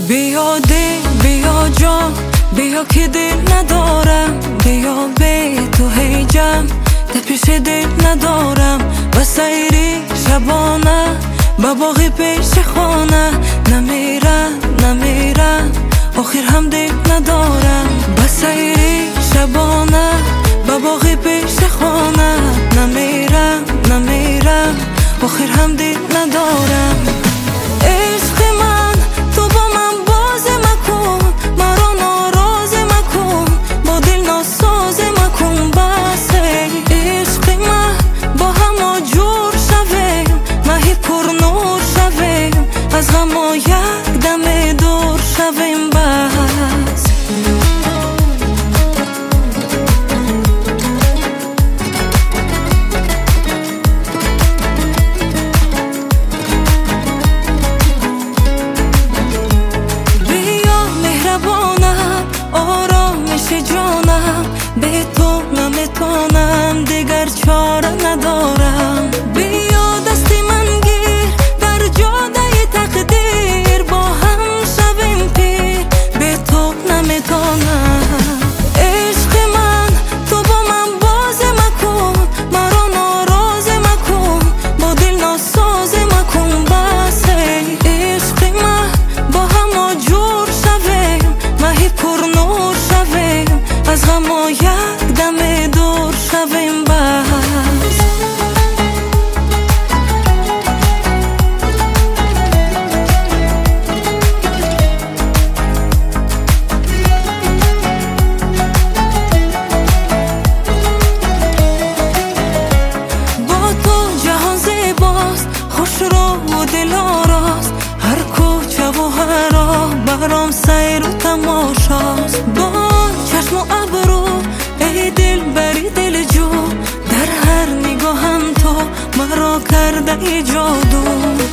بیا دل بیا جان، بیا که دل ندارم، بیا به تو هیجم ده پیش دل ندارم. و سیری شبانه با باقی پیش خانه، نمیرم آخر هم دل ندارم. با سیری شبانه با باقی پیش خانه، نمیرم آخر هم دل ندارم. عشق من تو با من باز مکن، مرا ناراض مکن، با دل ناساز مکن. بس عشق من با هم جور شویم، مهی پر نور شویم، از غم یک دم دور شویم. بس جانم، به تو نمیتونم دیگر چاره ندارم. بیا دستی من گیر در جاده تقدیر، با هم شویم پیر، به تو نمیتونم. عشق من تو با من باز مکن، مرا ناراض مکن، با دل ناساز مکن. بس عشق من با هم جور شویم، مهی پر نور شویم، از غم یک دم دور شویم. بس با تو جهان زیباست، خوش رو و دل آراست، هر کوچه و هر راه برام سیر و تماشاست. با چشم و ابرو ای دل بری دل جو، در هر نگاهم تو مرا کرده ای جادو.